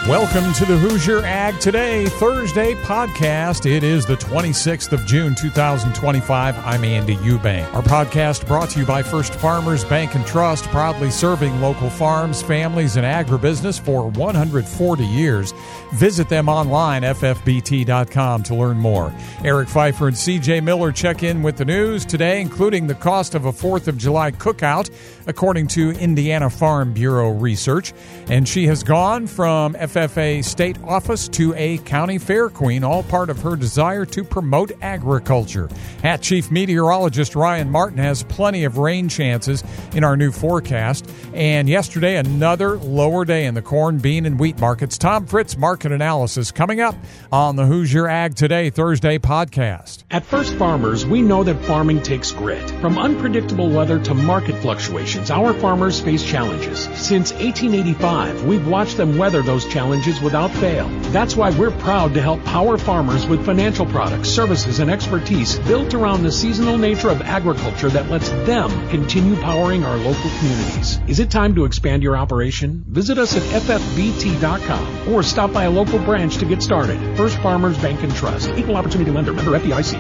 Welcome to the Hoosier Ag Today Thursday podcast. It is the 26th of June, 2025. I'm Andy Eubank. Our podcast brought to you by First Farmers Bank and Trust, proudly serving local farms, families, and agribusiness for 140 years. Visit them online, ffbt.com, to learn more. Eric Pfeiffer and CJ Miller check in with the news today, including the cost of a 4th of July cookout, according to Indiana Farm Bureau research. And she has gone from FFA state office to a county fair queen, all part of her desire to promote agriculture. At Chief Meteorologist Ryan Martin has plenty of rain chances in our new forecast. And yesterday, another lower day in the corn, bean, and wheat markets. Tom Fritz, market analysis coming up on the Hoosier Ag Today Thursday podcast. At First Farmers, we know that farming takes grit. From unpredictable weather to market fluctuations, our farmers face challenges. Since 1885, we've watched them weather those challenges without fail. That's why we're proud to help power farmers with financial products, services, and expertise built around the seasonal nature of agriculture that lets them continue powering our local communities. Is it time to expand your operation? Visit us at ffbt.com or stop by a local branch to get started. First Farmers Bank and Trust. Equal Opportunity Lender. Member FDIC.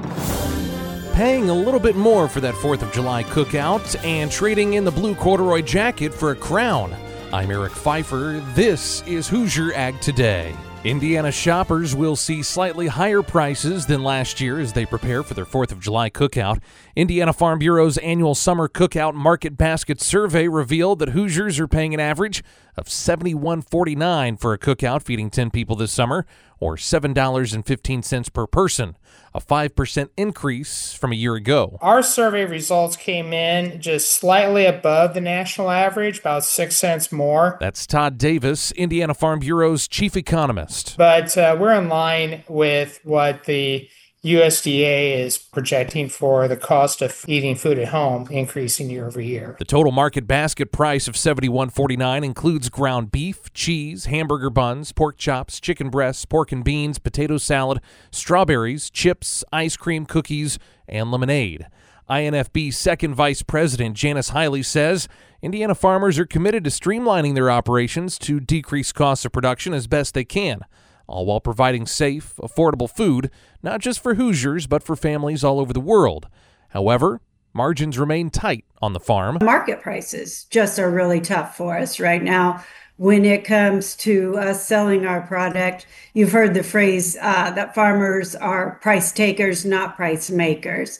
Paying a little bit more for that 4th of July cookout and trading in the blue corduroy jacket for a crown. I'm Eric Pfeiffer. This is Hoosier Ag Today. Indiana shoppers will see slightly higher prices than last year as they prepare for their 4th of July cookout. Indiana Farm Bureau's annual summer cookout market basket survey revealed that Hoosiers are paying an average of $71.49 for a cookout feeding 10 people this summer, or $7.15 per person, a 5% increase from a year ago. Our survey results came in just slightly above the national average, about 6 cents more. That's Todd Davis, Indiana Farm Bureau's chief economist. But we're in line with what the USDA is projecting for the cost of eating food at home increasing year over year. The total market basket price of $71.49 includes ground beef, cheese, hamburger buns, pork chops, chicken breasts, pork and beans, potato salad, strawberries, chips, ice cream, cookies, and lemonade. INFB Second Vice President Janice Hiley says Indiana farmers are committed to streamlining their operations to decrease costs of production as best they can, all while providing safe, affordable food, not just for Hoosiers, but for families all over the world. However, margins remain tight on the farm. Market prices just are really tough for us right now. When it comes to us selling our product, you've heard the phrase that farmers are price takers, not price makers.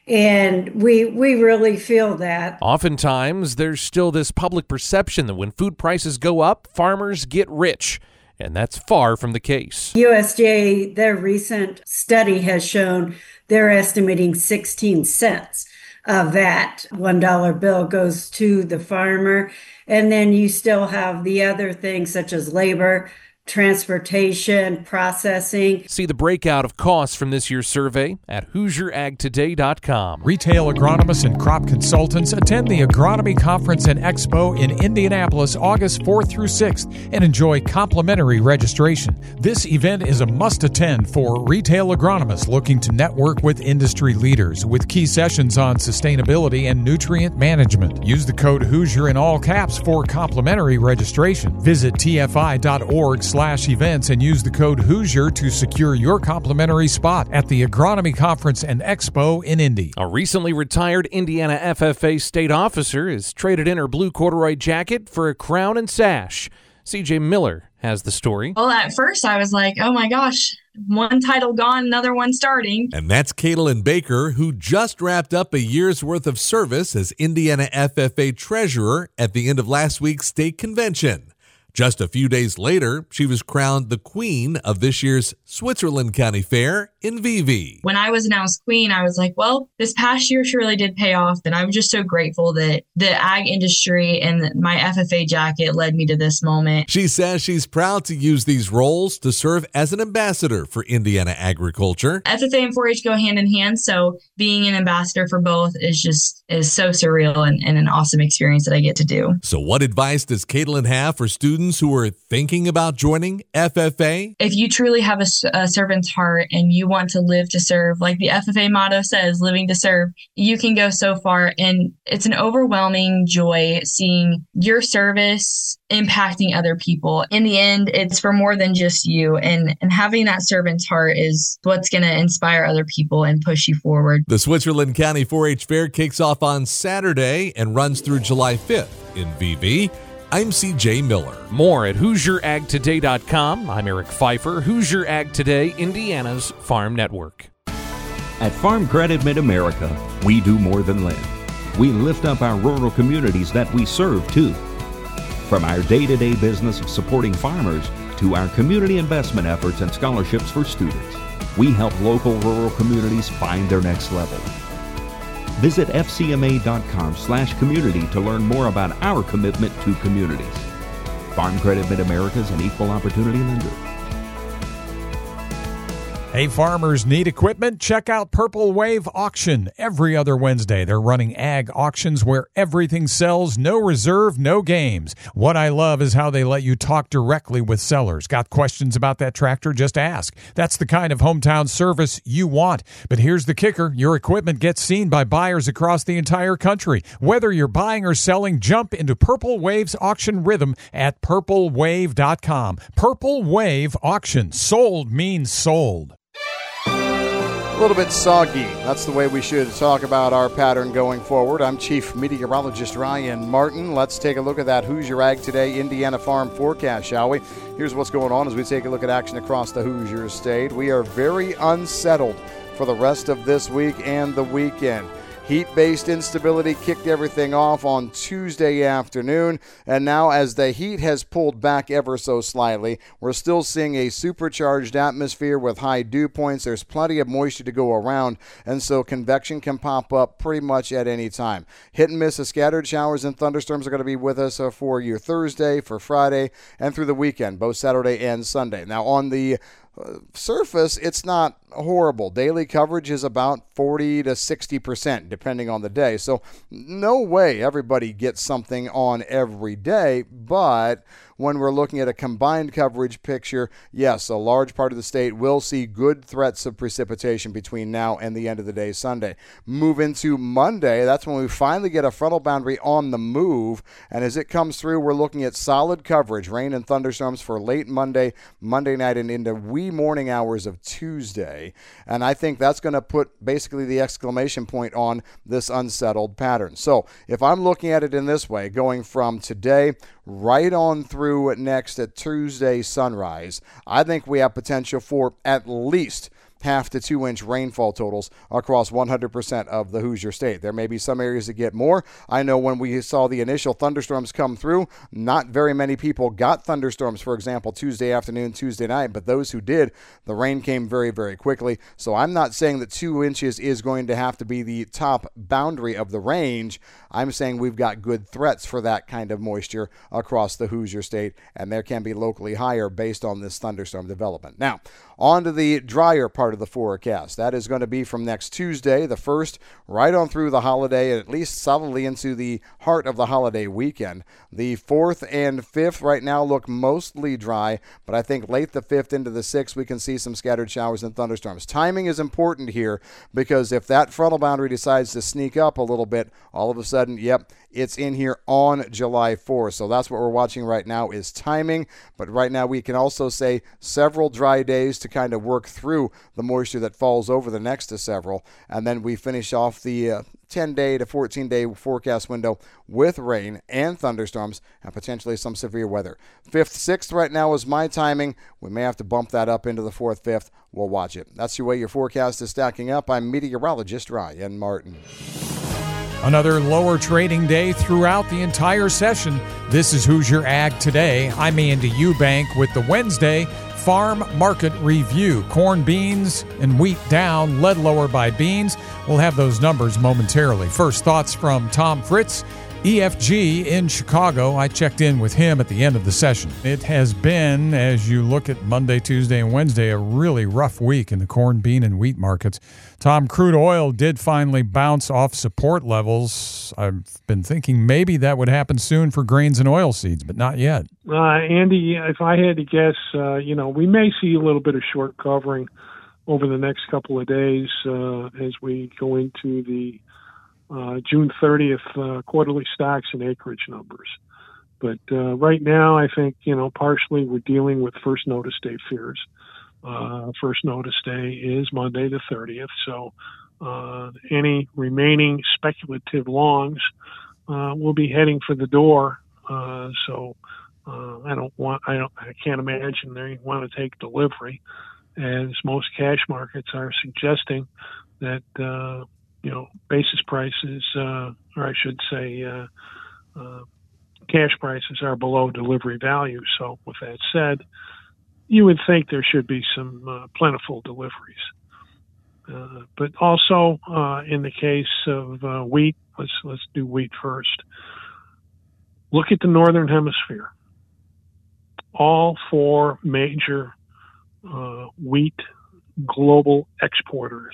And we really feel that. Oftentimes, there's still this public perception that when food prices go up, farmers get rich. And that's far from the case. USDA, their recent study has shown they're estimating 16 cents of that $1 bill goes to the farmer. And then you still have the other things such as labor, transportation, processing. See the breakout of costs from this year's survey at HoosierAgToday.com. Retail agronomists and crop consultants attend the Agronomy Conference and Expo in Indianapolis August 4th through 6th and enjoy complimentary registration. This event is a must-attend for retail agronomists looking to network with industry leaders with key sessions on sustainability and nutrient management. Use the code Hoosier in all caps for complimentary registration. Visit tfi.org/events and use the code Hoosier to secure your complimentary spot at the Agronomy Conference and Expo in Indy. A recently retired Indiana FFA state officer has traded in her blue corduroy jacket for a crown and sash. CJ Miller has the story. Well, at first I was like, oh my gosh, one title gone, another one starting. And that's Caitlin Baker, who just wrapped up a year's worth of service as Indiana FFA treasurer at the end of last week's state convention. Just a few days later, she was crowned the queen of this year's Switzerland County Fair in Vevey. When I was announced queen, I was like, well, this past year surely did pay off. And I'm just so grateful that the ag industry and my FFA jacket led me to this moment. She says she's proud to use these roles to serve as an ambassador for Indiana agriculture. FFA and 4-H go hand in hand. So being an ambassador for both is so surreal and an awesome experience that I get to do. So what advice does Caitlin have for students students who are thinking about joining FFA? If you truly have a servant's heart and you want to live to serve, like the FFA motto says, living to serve, you can go so far. And it's an overwhelming joy seeing your service impacting other people. In the end, it's for more than just you. And having that servant's heart is what's going to inspire other people and push you forward. The Switzerland County 4-H Fair kicks off on Saturday and runs through July 5th in VV. I'm CJ Miller. More at HoosierAgToday.com. I'm Eric Pfeiffer, Hoosier Ag Today, Indiana's Farm Network. At Farm Credit Mid-America, we do more than lend. We lift up our rural communities that we serve, too. From our day-to-day business of supporting farmers to our community investment efforts and scholarships for students, we help local rural communities find their next level. Visit fcma.com/community to learn more about our commitment to communities. Farm Credit Mid-America is an equal opportunity lender. Hey, farmers need equipment? Check out Purple Wave Auction. Every other Wednesday, they're running ag auctions where everything sells, no reserve, no games. What I love is how they let you talk directly with sellers. Got questions about that tractor? Just ask. That's the kind of hometown service you want. But here's the kicker. Your equipment gets seen by buyers across the entire country. Whether you're buying or selling, jump into Purple Wave's auction rhythm at purplewave.com. Purple Wave Auction. Sold means sold. A little bit soggy. That's the way we should talk about our pattern going forward. I'm Chief Meteorologist Ryan Martin. Let's take a look at that Hoosier Ag Today Indiana Farm forecast, shall we? Here's what's going on as we take a look at action across the Hoosier State. We are very unsettled for the rest of this week and the weekend. Heat-based instability kicked everything off on Tuesday afternoon, and now as the heat has pulled back ever so slightly, we're still seeing a supercharged atmosphere with high dew points. There's plenty of moisture to go around, and so convection can pop up pretty much at any time. Hit and miss of scattered showers and thunderstorms are going to be with us for your Thursday, for Friday, and through the weekend, both Saturday and Sunday. Now, on the surface, it's not horrible. Daily coverage is about 40 to 60%, depending on the day. So no way everybody gets something on every day, but when we're looking at a combined coverage picture, yes, a large part of the state will see good threats of precipitation between now and the end of the day Sunday. Move into Monday, that's when we finally get a frontal boundary on the move, and as it comes through, we're looking at solid coverage, rain and thunderstorms for late Monday night, and into wee morning hours of Tuesday. And I think that's going to put basically the exclamation point on this unsettled pattern. So if I'm looking at it in this way, going from today right on through next at Tuesday sunrise, I think we have potential for at least 1/2 to 2 inch rainfall totals across 100% of the Hoosier State. There may be some areas that get more. I know when we saw the initial thunderstorms come through, not very many people got thunderstorms, for example, Tuesday afternoon, Tuesday night, but those who did, the rain came very, very quickly. So I'm not saying that 2 inches is going to have to be the top boundary of the range. I'm saying we've got good threats for that kind of moisture across the Hoosier State, and there can be locally higher based on this thunderstorm development. Now, on to the drier part of the forecast. That is going to be from next Tuesday, the 1st, right on through the holiday, and at least solidly into the heart of the holiday weekend. The 4th and 5th right now look mostly dry, but I think late the 5th into the 6th, we can see some scattered showers and thunderstorms. Timing is important here because if that frontal boundary decides to sneak up a little bit, all of a sudden, yep, it's in here on July 4th. So that's what we're watching right now is timing. But right now we can also say several dry days to kind of work through the moisture that falls over the next to several. And then we finish off the 10-day to 14-day forecast window with rain and thunderstorms and potentially some severe weather. 5th, 6th right now is my timing. We may have to bump that up into the 4th, 5th. We'll watch it. That's the way your forecast is stacking up. I'm meteorologist Ryan Martin. Another lower trading day throughout the entire session. This is Hoosier Ag Today. I'm Andy Eubank with the Wednesday Farm Market Review. Corn, beans, and wheat down, led lower by beans. We'll have those numbers momentarily. First, thoughts from Tom Fritz, EFG in Chicago. I checked in with him at the end of the session. It has been, as you look at Monday, Tuesday, and Wednesday, a really rough week in the corn, bean, and wheat markets. Tom, crude oil did finally bounce off support levels. I've been thinking maybe that would happen soon for grains and oilseeds, but not yet. Andy, if I had to guess, we may see a little bit of short covering over the next couple of days as we go into the June 30th quarterly stocks and acreage numbers. But right now, I think, partially we're dealing with first notice day fears. First notice day is Monday the 30th. So any remaining speculative longs will be heading for the door. I can't imagine they want to take delivery, as most cash markets are suggesting that, basis prices, or I should say, cash prices are below delivery value. So with that said, you would think there should be some plentiful deliveries. But also in the case of wheat, let's do wheat first. Look at the Northern Hemisphere. All four major wheat global exporters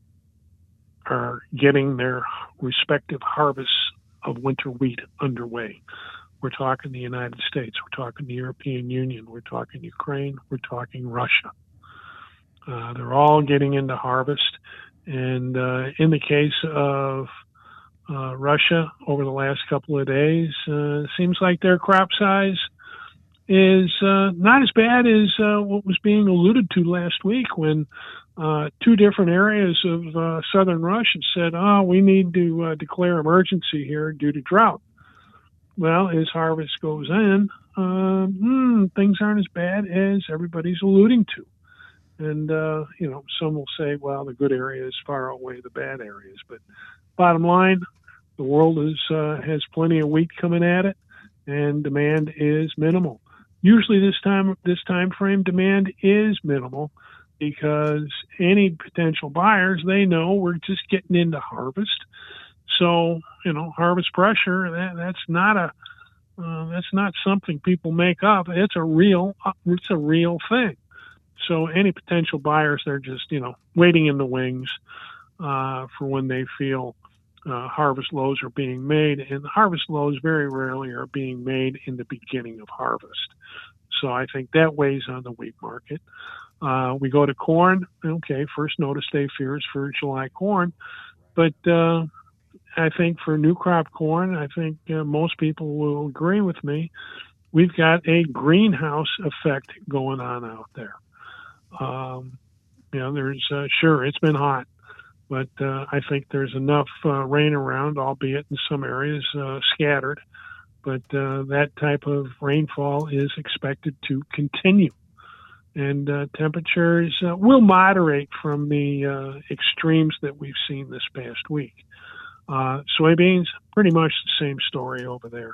are getting their respective harvests of winter wheat underway. We're talking the United States, we're talking the European Union, we're talking Ukraine, we're talking Russia. They're all getting into harvest. And in the case of Russia, over the last couple of days, seems like their crop size is not as bad as what was being alluded to last week when two different areas of southern Russia said, we need to declare emergency here due to drought. Well, as harvest goes in, things aren't as bad as everybody's alluding to. And, some will say, well, the good areas far outweigh the bad areas. But bottom line, the world has plenty of wheat coming at it, and demand is minimal. Usually this time frame, demand is minimal because any potential buyers, they know we're just getting into harvest. So, harvest pressure, that's not something people make up. It's a real thing. So any potential buyers, they're just, waiting in the wings for when they feel harvest lows are being made. And harvest lows very rarely are being made in the beginning of harvest. So I think that weighs on the wheat market. We go to corn. Okay, first notice day fears for July corn. But I think for new crop corn, I think most people will agree with me. We've got a greenhouse effect going on out there. There's sure it's been hot, but I think there's enough rain around, albeit in some areas scattered. But that type of rainfall is expected to continue, and temperatures will moderate from the extremes that we've seen this past week. Soybeans, pretty much the same story over there.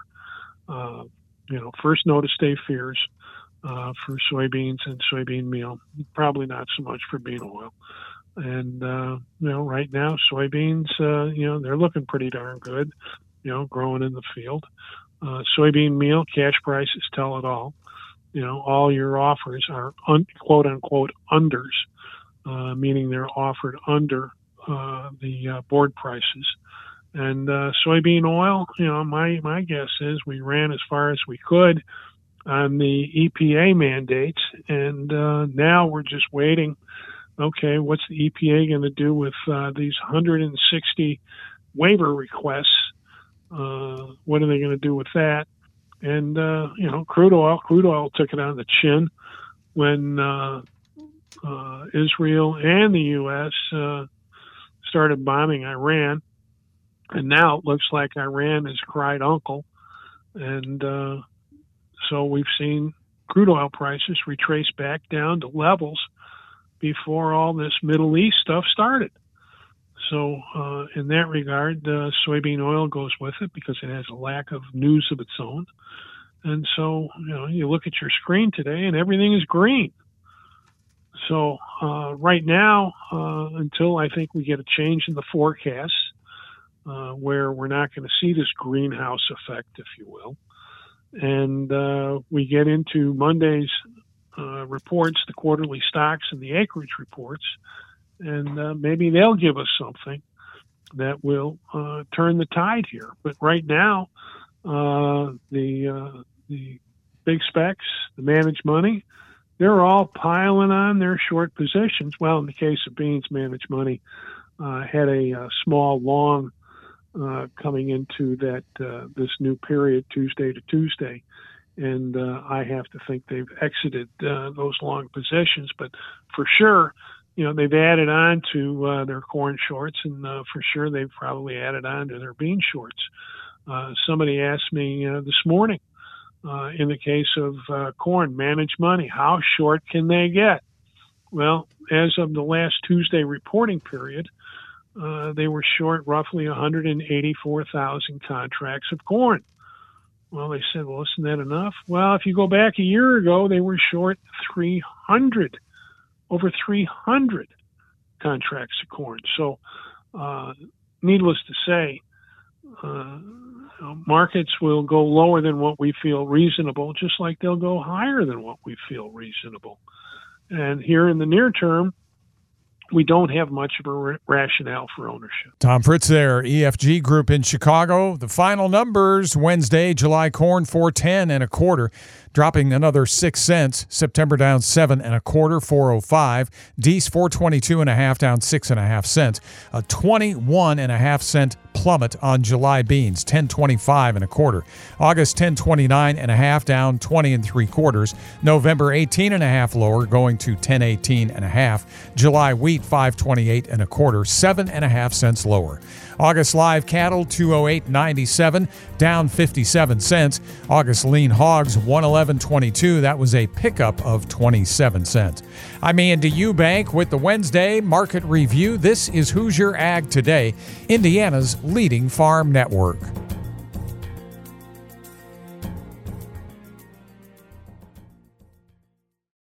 First notice day fears for soybeans and soybean meal, probably not so much for bean oil. And, right now, soybeans, they're looking pretty darn good, growing in the field. Soybean meal, cash prices tell it all. All your offers are quote unquote unders, meaning they're offered under the board prices. And soybean oil, my guess is we ran as far as we could on the EPA mandates, and now we're just waiting. Okay, what's the EPA going to do with these 160 waiver requests? What are they going to do with that? And, crude oil took it on the chin when Israel and the U.S. Started bombing Iran. And now it looks like Iran has cried uncle. And so we've seen crude oil prices retrace back down to levels before all this Middle East stuff started. So in that regard, soybean oil goes with it because it has a lack of news of its own. And so, you look at your screen today and everything is green. So right now, until I think we get a change in the forecast, where we're not going to see this greenhouse effect, if you will. And we get into Monday's reports, the quarterly stocks and the acreage reports, and maybe they'll give us something that will turn the tide here. But right now, the big specs, the managed money, they're all piling on their short positions. Well, in the case of beans, managed money had a small long coming into that this new period, Tuesday to Tuesday. And I have to think they've exited those long positions. But for sure, they've added on to their corn shorts, and for sure they've probably added on to their bean shorts. Somebody asked me this morning, in the case of corn, managed money, how short can they get? Well, as of the last Tuesday reporting period, they were short roughly 184,000 contracts of corn. Well, they said, well, isn't that enough? Well, if you go back a year ago, they were short over 300 contracts of corn. So, needless to say, markets will go lower than what we feel reasonable, just like they'll go higher than what we feel reasonable. And here in the near term, we don't have much of a rationale for ownership. Tom Fritz there, EFG Group in Chicago. The final numbers Wednesday, July corn 4.10 1/4, dropping another 6 cents. September down 7 1/4, 4.05. Dees 4.22 1/2, down 6 1/2 cents. A 21 1/2 cent plummet on July beans, 10.25 1/4. August 10.29 1/2, down 20 3/4. November 18 1/2 lower, going to 10.18 1/2. July wheat 5.28 1/4, 7 1/2 cents lower. August live cattle 208.97, down 57 cents. August lean hogs 111.22, that was a pickup of 27 cents. I'm Andy Eubank with the Wednesday Market Review. This is Hoosier Ag Today, Indiana's leading farm network.